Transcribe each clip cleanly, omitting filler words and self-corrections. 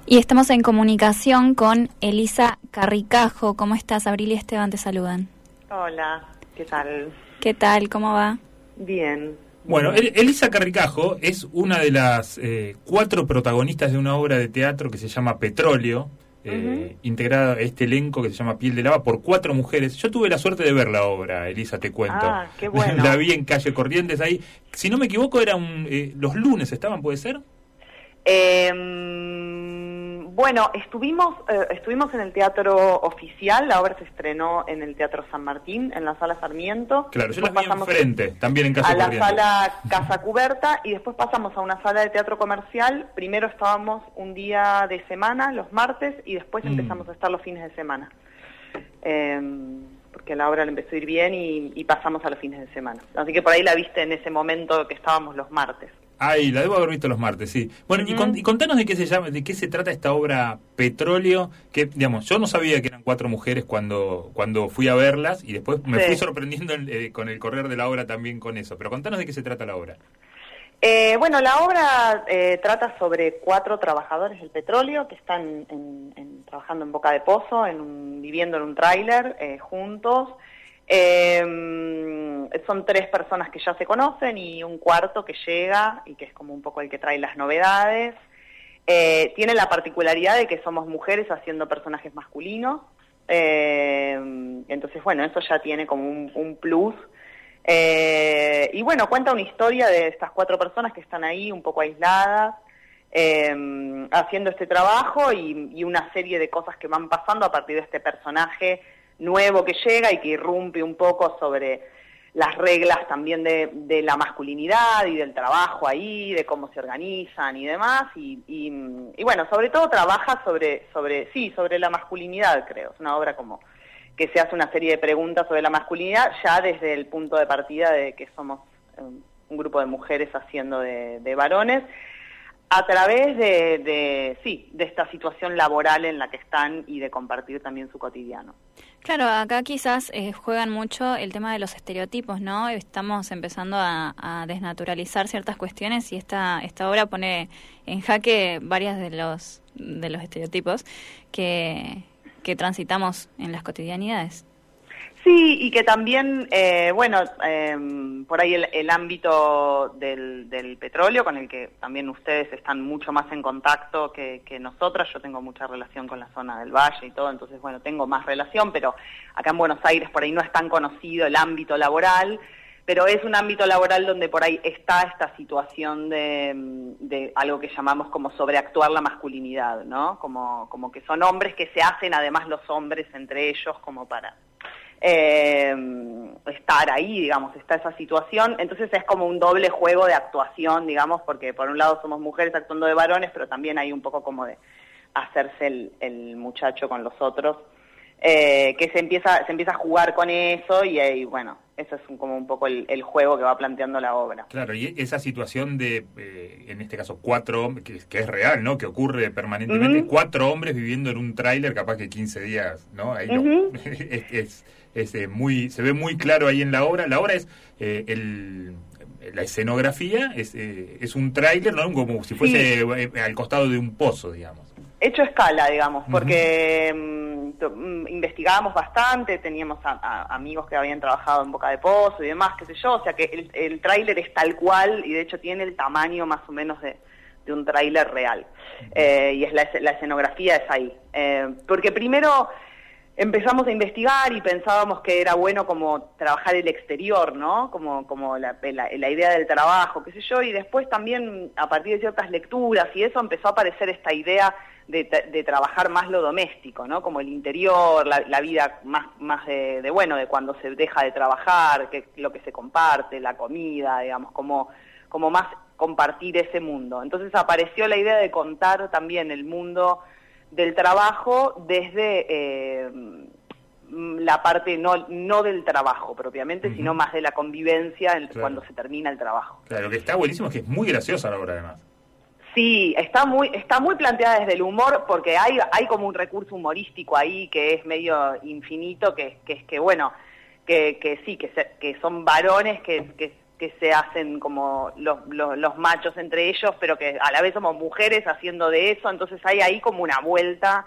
Y estamos en comunicación con Elisa Carricajo. ¿Cómo estás? Abril y Esteban te saludan. Hola, ¿qué tal? ¿Qué tal? ¿Cómo va? Bien. Bueno, Elisa Carricajo es una de las 4 protagonistas de una obra de teatro que se llama Petróleo, integrada a este elenco que se llama Piel de Lava por 4 mujeres. Yo tuve la suerte de ver la obra, Elisa, te cuento. Ah, qué bueno. La vi en Calle Corrientes ahí. Si no me equivoco, eran los lunes, ¿estaban? ¿Puede ser? Bueno, estuvimos en el Teatro Oficial, la obra se estrenó en el Teatro San Martín, en la Sala Sarmiento. Claro, yo las vi enfrente, también en Calle Corrientes. A la Sala Casa Cubierta y después pasamos a una sala de teatro comercial. Primero estábamos un día de semana, los martes, y después empezamos a estar los fines de semana. Porque la obra le empezó a ir bien y pasamos a los fines de semana. Así que por ahí la viste en ese momento que estábamos los martes. Ay, la debo haber visto los martes, sí. Bueno, y contanos de qué se trata esta obra Petróleo, que, digamos, yo no sabía que eran 4 mujeres cuando fui a verlas, y después me fui sorprendiendo con el correr de la obra también con eso. Pero contanos de qué se trata la obra. Bueno, la obra trata sobre 4 trabajadores del petróleo que están trabajando en Boca de Pozo, viviendo en un tráiler juntos. Son 3 personas que ya se conocen y un cuarto que llega y que es como un poco el que trae las novedades. Tiene la particularidad de que somos mujeres haciendo personajes masculinos, entonces bueno, eso ya tiene como un plus. Y bueno, cuenta una historia de estas 4 personas que están ahí un poco aisladas, haciendo este trabajo y una serie de cosas que van pasando a partir de este personaje nuevo que llega y que irrumpe un poco sobre las reglas también de la masculinidad y del trabajo ahí, de cómo se organizan y demás, y bueno, sobre todo trabaja sobre la masculinidad, creo. Es una obra como que se hace una serie de preguntas sobre la masculinidad ya desde el punto de partida de que somos un grupo de mujeres haciendo de varones, a través de esta situación laboral en la que están y de compartir también su cotidiano. Claro, acá quizás juegan mucho el tema de los estereotipos, ¿no? Estamos empezando a desnaturalizar ciertas cuestiones y esta obra pone en jaque varias de los estereotipos que transitamos en las cotidianidades. Sí, y que también, por ahí el ámbito del petróleo, con el que también ustedes están mucho más en contacto que nosotras. Yo tengo mucha relación con la zona del Valle y todo, entonces, bueno, tengo más relación, pero acá en Buenos Aires por ahí no es tan conocido el ámbito laboral, pero es un ámbito laboral donde por ahí está esta situación de algo que llamamos como sobreactuar la masculinidad, ¿no? Como que son hombres que se hacen además los hombres entre ellos como para estar ahí, digamos, está esa situación. Entonces es como un doble juego de actuación, digamos, porque por un lado somos mujeres actuando de varones, pero también hay un poco como de hacerse el muchacho con los otros, que se empieza a jugar con eso y bueno, eso es como un poco el juego que va planteando la obra. Claro, y esa situación de, en este caso, 4 hombres, que es real, ¿no? Que ocurre permanentemente, 4 hombres viviendo en un tráiler, capaz que 15 días, ¿no? Ahí se ve muy claro ahí en la obra. La obra es la escenografía es un tráiler, ¿no? Como si fuese al costado de un pozo, digamos. Hecho a escala, digamos, porque investigábamos bastante, teníamos amigos que habían trabajado en Boca de Pozo y demás, qué sé yo, o sea que el tráiler es tal cual y de hecho tiene el tamaño más o menos de un tráiler real. Y es la escenografía es ahí. Porque primero empezamos a investigar y pensábamos que era bueno como trabajar el exterior, ¿no? Como la idea del trabajo, qué sé yo, y después también a partir de ciertas lecturas y eso empezó a aparecer esta idea de trabajar más lo doméstico, ¿no? Como el interior, la vida más de cuando se deja de trabajar, lo que se comparte, la comida, digamos, como más compartir ese mundo. Entonces apareció la idea de contar también el mundo del trabajo desde la parte no del trabajo propiamente, sino más de la convivencia cuando se termina el trabajo. Claro, lo que está buenísimo es que es muy graciosa la obra además. Sí, está muy planteada desde el humor, porque hay como un recurso humorístico ahí que es medio infinito, que son varones que que se hacen como los machos entre ellos, pero que a la vez somos mujeres haciendo de eso, entonces hay ahí como una vuelta,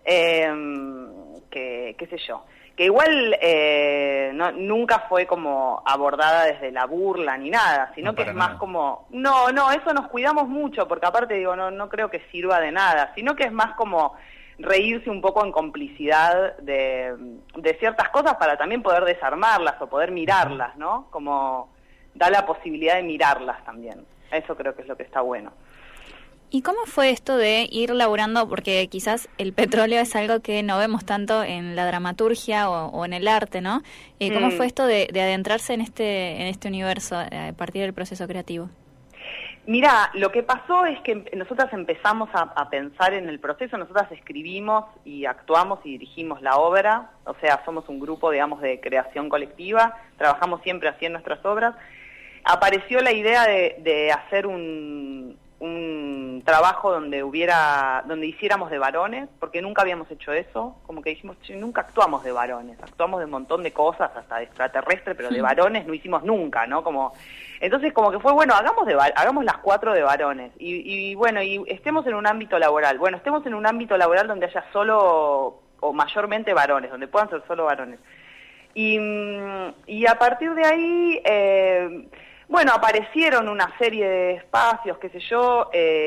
que qué sé yo, que igual nunca fue como abordada desde la burla ni nada, sino que es más como, no, eso nos cuidamos mucho, porque aparte digo, no creo que sirva de nada, sino que es más como reírse un poco en complicidad de ciertas cosas para también poder desarmarlas o poder mirarlas, ¿no? Como da la posibilidad de mirarlas también. Eso creo que es lo que está bueno. ¿Y cómo fue esto de ir laburando? Porque quizás el petróleo es algo que no vemos tanto en la dramaturgia o en el arte, ¿no? ¿Cómo fue esto de adentrarse en este universo a partir del proceso creativo? Mira, lo que pasó es que nosotras empezamos a pensar en el proceso, nosotras escribimos y actuamos y dirigimos la obra, o sea, somos un grupo, digamos, de creación colectiva, trabajamos siempre así en nuestras obras. Apareció la idea de hacer un trabajo donde hiciéramos de varones, porque nunca habíamos hecho eso, como que dijimos, nunca actuamos de varones, actuamos de un montón de cosas, hasta de extraterrestre, pero de varones no hicimos nunca, ¿no? Entonces como que fue, bueno, hagamos las 4 de varones, y bueno, y estemos en un ámbito laboral, estemos en un ámbito laboral donde haya solo o mayormente varones, donde puedan ser solo varones. Y a partir de ahí, aparecieron una serie de espacios, qué sé yo,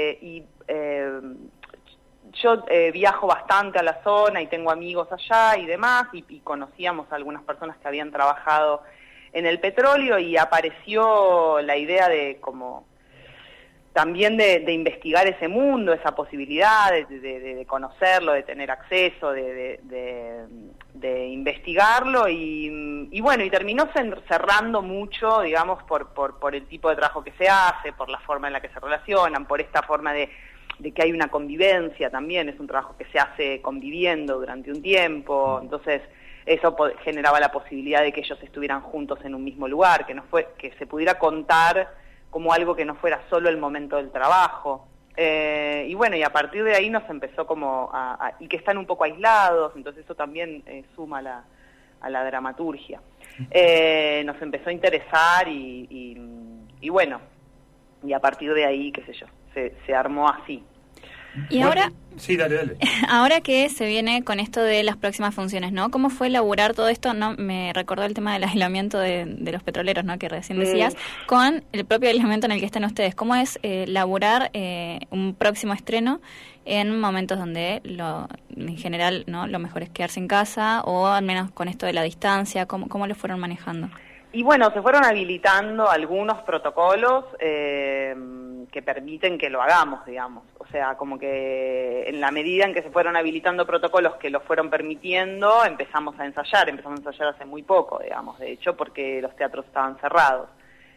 yo viajo bastante a la zona y tengo amigos allá y demás, y conocíamos a algunas personas que habían trabajado en el petróleo, y apareció la idea de como también de investigar ese mundo, esa posibilidad de conocerlo, de tener acceso, de investigarlo, y bueno, y terminó cerrando mucho, digamos, por el tipo de trabajo que se hace, por la forma en la que se relacionan, por esta forma de que hay una convivencia también, es un trabajo que se hace conviviendo durante un tiempo, entonces eso generaba la posibilidad de que ellos estuvieran juntos en un mismo lugar, que se pudiera contar como algo que no fuera solo el momento del trabajo. Y bueno, y a partir de ahí nos empezó como y que están un poco aislados, entonces eso también suma a la dramaturgia. Nos empezó a interesar y bueno, y a partir de ahí, qué sé yo, se armó así. Y ahora, sí, dale. Ahora que se viene con esto de las próximas funciones, ¿no? ¿Cómo fue elaborar todo esto? No, me recordó el tema del aislamiento de los petroleros, ¿no? Que recién decías, con el propio aislamiento en el que están ustedes. ¿Cómo es laburar un próximo estreno en momentos donde en general, ¿no? Lo mejor es quedarse en casa, o al menos con esto de la distancia? ¿Cómo lo fueron manejando? Y bueno, se fueron habilitando algunos protocolos que permiten que lo hagamos, digamos. O sea, como que en la medida en que se fueron habilitando protocolos que lo fueron permitiendo, empezamos a ensayar hace muy poco, digamos, de hecho, porque los teatros estaban cerrados.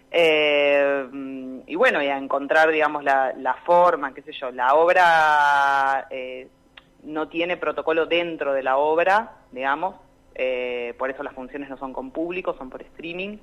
Y bueno, y a encontrar, digamos, la forma, qué sé yo, la obra no tiene protocolo dentro de la obra, digamos, por eso las funciones no son con público, son por streaming,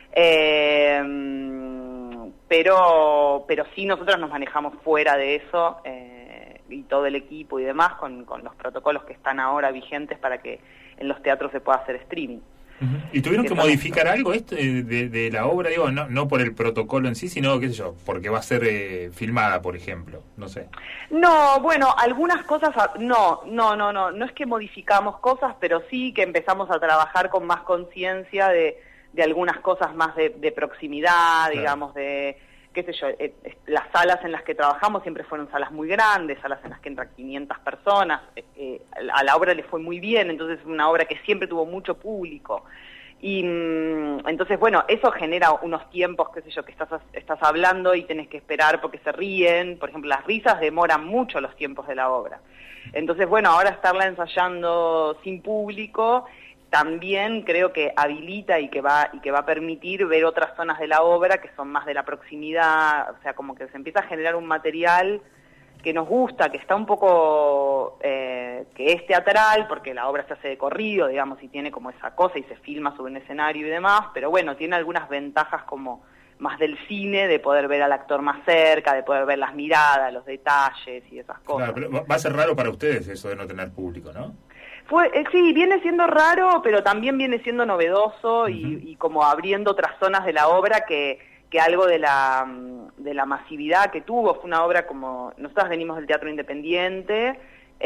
pero sí nosotros nos manejamos fuera de eso, y todo el equipo y demás con los protocolos que están ahora vigentes para que en los teatros se pueda hacer streaming. ¿Y tuvieron que modificar algo esto de la obra? Digo, no por el protocolo en sí, sino, qué sé yo, porque va a ser filmada, por ejemplo, no sé. No, bueno, algunas cosas, no es que modificamos cosas, pero sí que empezamos a trabajar con más conciencia de algunas cosas más de proximidad, claro. Digamos, de, qué sé yo, las salas en las que trabajamos siempre fueron salas muy grandes, salas en las que entran 500 personas, a la obra le fue muy bien, entonces es una obra que siempre tuvo mucho público, y entonces, bueno, eso genera unos tiempos, qué sé yo, que estás hablando y tenés que esperar porque se ríen, por ejemplo, las risas demoran mucho los tiempos de la obra, entonces, bueno, ahora estarla ensayando sin público también creo que habilita y que va a permitir ver otras zonas de la obra que son más de la proximidad, o sea, como que se empieza a generar un material que nos gusta, que está un poco, que es teatral, porque la obra se hace de corrido, digamos, y tiene como esa cosa y se filma sobre un escenario y demás, pero bueno, tiene algunas ventajas como más del cine, de poder ver al actor más cerca, de poder ver las miradas, los detalles y esas cosas. Claro, pero va a ser raro para ustedes eso de no tener público, ¿no? Sí, viene siendo raro, pero también viene siendo novedoso y como abriendo otras zonas de la obra que que algo de la masividad que tuvo, fue una obra como, nosotros venimos del teatro independiente,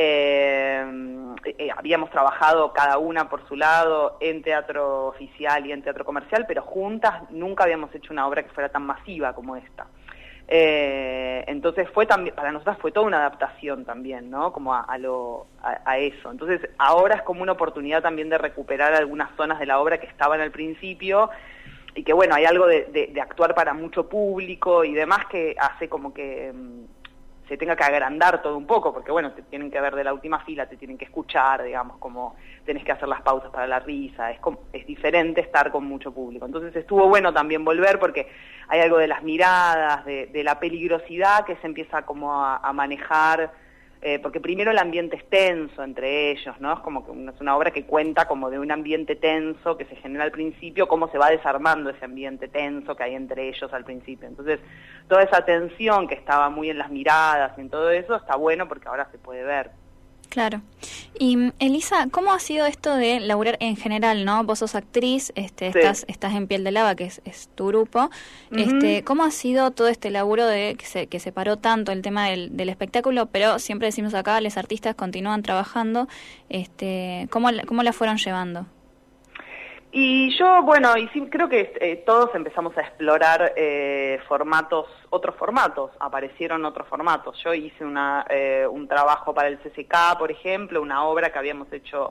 habíamos trabajado cada una por su lado en teatro oficial y en teatro comercial, pero juntas nunca habíamos hecho una obra que fuera tan masiva como esta. Entonces fue también, para nosotras fue toda una adaptación también, ¿no? Como a eso. Entonces ahora es como una oportunidad también de recuperar algunas zonas de la obra que estaban al principio, y que bueno, hay algo de actuar para mucho público y demás que hace como que se tenga que agrandar todo un poco, porque bueno, te tienen que ver de la última fila, te tienen que escuchar, digamos, como tenés que hacer las pausas para la risa, es diferente estar con mucho público. Entonces estuvo bueno también volver, porque hay algo de las miradas, de la peligrosidad que se empieza como a manejar, porque primero el ambiente es tenso entre ellos, ¿no? Es como que es una obra que cuenta como de un ambiente tenso que se genera al principio, cómo se va desarmando ese ambiente tenso que hay entre ellos al principio. Entonces, toda esa tensión que estaba muy en las miradas y en todo eso, está bueno porque ahora se puede ver. Claro. Y Elisa, ¿cómo ha sido esto de laburar en general, no? Vos sos actriz, Sí. estás en Piel de Lava, que es tu grupo. ¿Cómo ha sido todo este laburo de que separó tanto el tema del espectáculo, pero siempre decimos acá, los artistas continúan trabajando? ¿Cómo la fueron llevando? Y yo, bueno, y sí, creo que todos empezamos a explorar otros formatos, aparecieron otros formatos. Yo hice un trabajo para el CCK, por ejemplo, una obra que habíamos hecho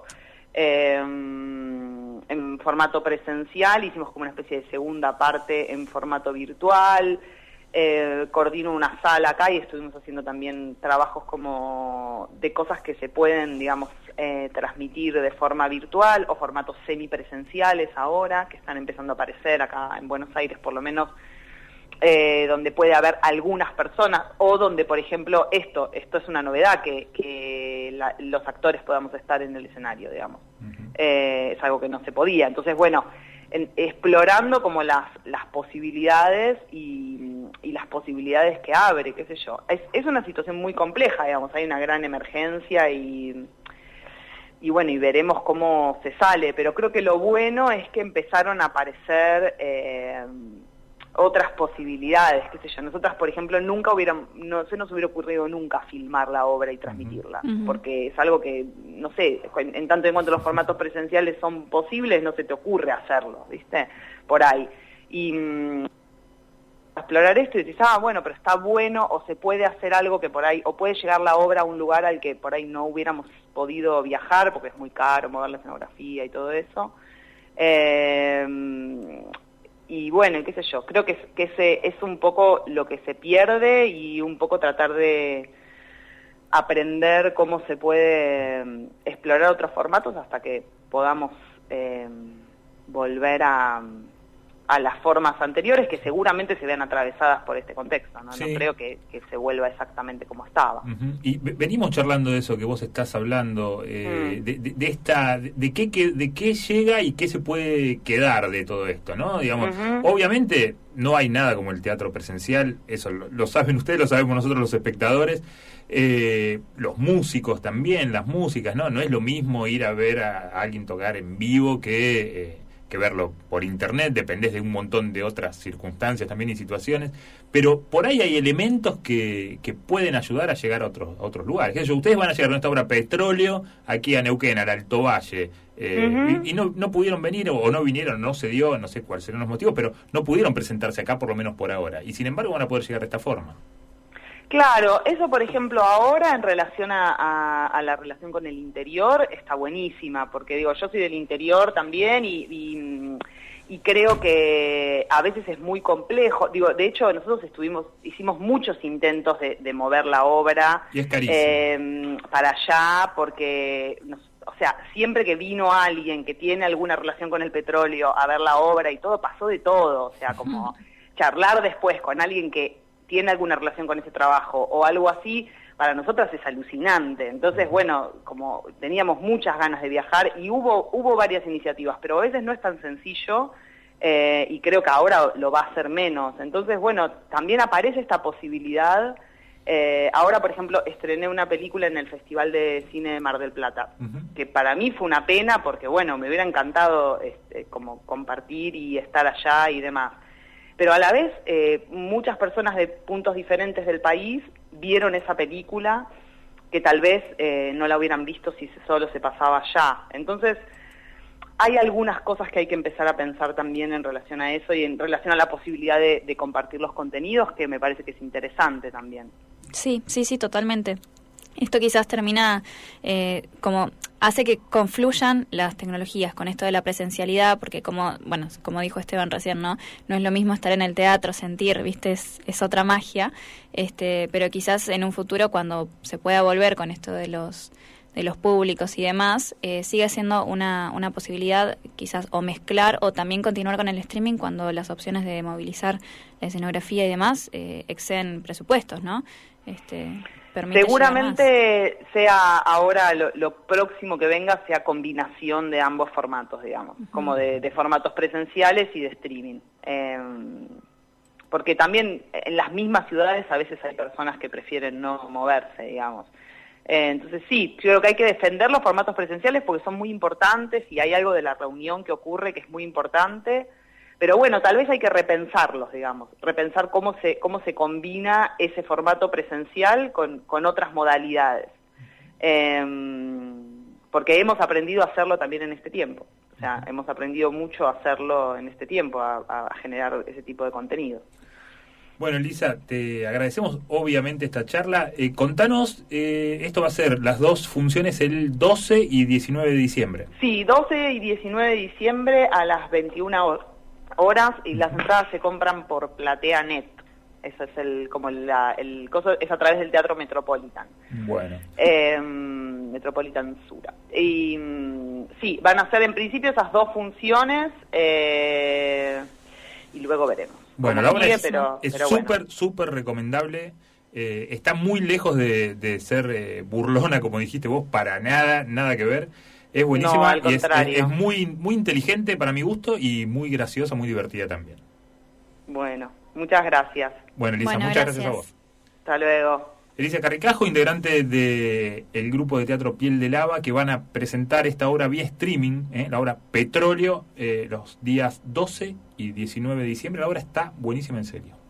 en formato presencial, hicimos como una especie de segunda parte en formato virtual. Coordino una sala acá y estuvimos haciendo también trabajos como de cosas que se pueden, digamos, transmitir de forma virtual o formatos semipresenciales ahora, que están empezando a aparecer acá en Buenos Aires por lo menos, donde puede haber algunas personas, o donde, por ejemplo, esto es una novedad, que los actores podamos estar en el escenario, digamos. Es algo que no se podía. Entonces, bueno, explorando como las posibilidades y las posibilidades que abre, qué sé yo. Es una situación muy compleja, digamos, hay una gran emergencia y bueno, y veremos cómo se sale, pero creo que lo bueno es que empezaron a aparecer otras posibilidades, qué sé yo. Nosotras, por ejemplo, no se nos hubiera ocurrido nunca filmar la obra y transmitirla, porque es algo que, no sé, en tanto en cuanto los formatos presenciales son posibles, no se te ocurre hacerlo, ¿viste? Por ahí. Y explorar esto y decís, bueno, pero está bueno, o se puede hacer algo que por ahí, o puede llegar la obra a un lugar al que por ahí no hubiéramos podido viajar, porque es muy caro mover la escenografía y todo eso. Y bueno, qué sé yo, creo que ese es un poco lo que se pierde y un poco tratar de aprender cómo se puede explorar otros formatos hasta que podamos volver a las formas anteriores, que seguramente se vean atravesadas por este contexto, ¿no? Sí. No creo que se vuelva exactamente como estaba. Y venimos charlando de eso que vos estás hablando, de qué llega y qué se puede quedar de todo esto, ¿no? Digamos, obviamente no hay nada como el teatro presencial, eso lo saben ustedes, lo sabemos nosotros los espectadores, los músicos también, las músicas, ¿no? No es lo mismo ir a ver a alguien tocar en vivo que verlo por internet, dependés de un montón de otras circunstancias también y situaciones, pero por ahí hay elementos que pueden ayudar a llegar a otros lugares. Ustedes van a llegar a esta obra Petróleo, aquí a Neuquén, al Alto Valle, y no pudieron venir, o no vinieron, no se dio, no sé cuáles serán los motivos, pero no pudieron presentarse acá, por lo menos por ahora, y sin embargo van a poder llegar de esta forma. Claro, eso por ejemplo ahora en relación a la relación con el interior está buenísima, porque digo, yo soy del interior también y creo que a veces es muy complejo. Digo, de hecho nosotros hicimos muchos intentos de mover la obra y es carísimo. Para allá, porque o sea, siempre que vino alguien que tiene alguna relación con el petróleo a ver la obra y todo, pasó de todo, o sea, como charlar después con alguien que tiene alguna relación con ese trabajo o algo así, para nosotras es alucinante. Entonces, bueno, como teníamos muchas ganas de viajar y hubo varias iniciativas, pero a veces no es tan sencillo y creo que ahora lo va a ser menos. Entonces, bueno, también aparece esta posibilidad. Ahora, por ejemplo, estrené una película en el Festival de Cine de Mar del Plata, que para mí fue una pena porque, bueno, me hubiera encantado como compartir y estar allá y demás. pero a la vez muchas personas de puntos diferentes del país vieron esa película que tal vez no la hubieran visto si solo se pasaba allá. Entonces, hay algunas cosas que hay que empezar a pensar también en relación a eso y en relación a la posibilidad de compartir los contenidos, que me parece que es interesante también. Sí, totalmente. Esto quizás termina como hace que confluyan las tecnologías con esto de la presencialidad, porque como dijo Esteban recién, no es lo mismo estar en el teatro, sentir, viste, es otra magia, pero quizás en un futuro cuando se pueda volver con esto de los públicos y demás, sigue siendo una posibilidad quizás o mezclar o también continuar con el streaming cuando las opciones de movilizar la escenografía y demás exceden presupuestos, ¿no? Seguramente sea ahora lo próximo que venga sea combinación de ambos formatos, digamos, como de formatos presenciales y de streaming. Porque también en las mismas ciudades a veces hay personas que prefieren no moverse, digamos. Entonces sí, yo creo que hay que defender los formatos presenciales porque son muy importantes y hay algo de la reunión que ocurre que es muy importante, pero bueno, tal vez hay que repensarlos, digamos, repensar cómo se combina ese formato presencial con otras modalidades, porque hemos aprendido a hacerlo también en este tiempo, o sea, hemos aprendido mucho a hacerlo en este tiempo, a generar ese tipo de contenido. Bueno, Elisa, te agradecemos obviamente esta charla. Contanos, esto va a ser las dos funciones el 12 y 19 de diciembre. Sí, 12 y 19 de diciembre a las 21 horas y las entradas se compran por PlateaNet. Eso es el coso, es a través del Teatro Metropolitan. Bueno. Metropolitan Sura. Y sí, van a ser en principio esas dos funciones y luego veremos. Bueno, la obra es súper recomendable. Está muy lejos de ser burlona, como dijiste vos, para nada que ver. Es buenísima, no, al y contrario. es muy inteligente para mi gusto y muy graciosa, muy divertida también. Bueno, muchas gracias. Bueno, Elisa, muchas gracias a vos. Hasta luego. Elisa Carricajo, integrante del grupo de teatro Piel de Lava, que van a presentar esta obra vía streaming, la obra Petróleo, los días 12 y 19 de diciembre. La obra está buenísima, en serio.